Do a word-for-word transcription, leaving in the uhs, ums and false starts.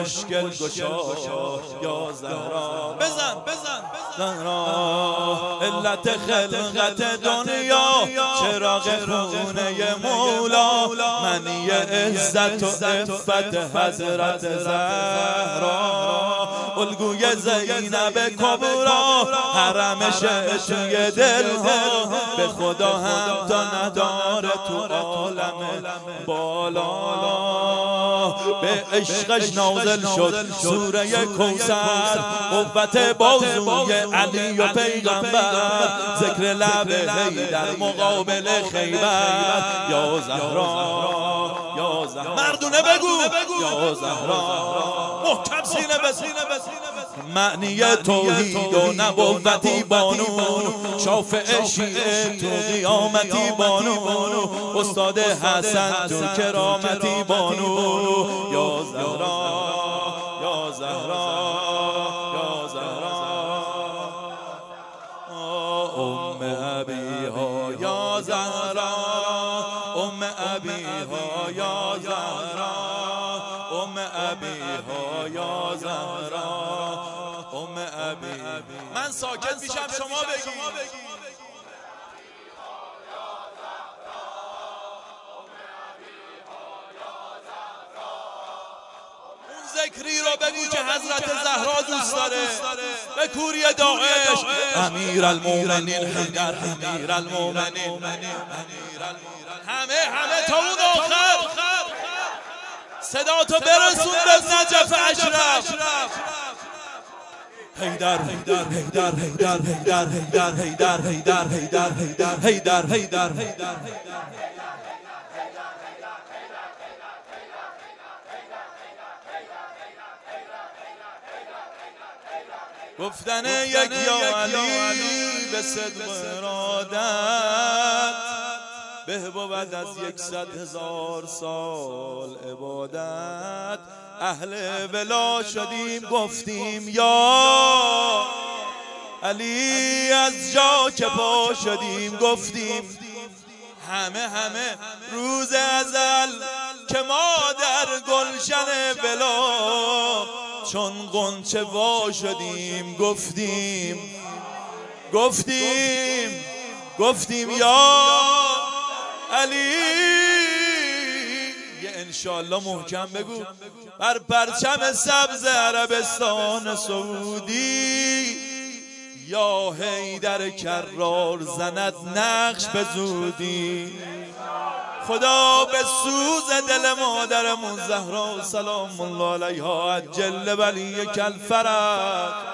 مشکل گشا یا زهرا. بزن بزن زهرا علت خلقت دنیا چراغ خونه مولا منی عزت و عفت حضرت زهرا الگوی زینب کبرا حرمش توی دلها به خدا هم تا نداره تو عالم بالا به عشقش نازل شد سوره کوثر قوت بازوی علی و پیغمبر ذکر لب حیدر مقابل خیبر یا زهرا یا زهرا مردونه بگو یا زهرا محکم سینه به سینه معنی توحید و نبوتی بانو شافع شیعه تو قیامتی بانو استاد حسن تو کرامتی بانو یا زهرا یا زهرا یا زهرا ام ابیها یا زهرا ام ابیها یا زهرا ام ابیها یا زهرا ام ابی. من ساکت میشم شما بگید. ذکری رو بگو که حضرت زهرا دوست داره به کوری داعش امیر المومنین حیدر امیر المومنین همه همه تا اون آخر صدا تو برسون به نجف اشرف حیدر حیدر حیدر حیدر حیدر حیدر حیدر حیدر حیدر حیدر حیدر حیدر گفتن یک یا علی به صدق ارادت به بود از یکصد هزار سال عبادت اهل ولا شدیم گفتیم یا علی از جا که پا شدیم گفتیم همه همه روز ازل که ما در گلشن ولا چون غنچه وا شدیم گفتیم گفتیم گفتیم یا علی. یه انشالله محکم بگو بر پرچم سبز عربستان سعودی یا حیدر کرار زند نقش به زودی خدا به سوز دل مادرمون زهرا سلام الله علیها عجل ولی کل فرج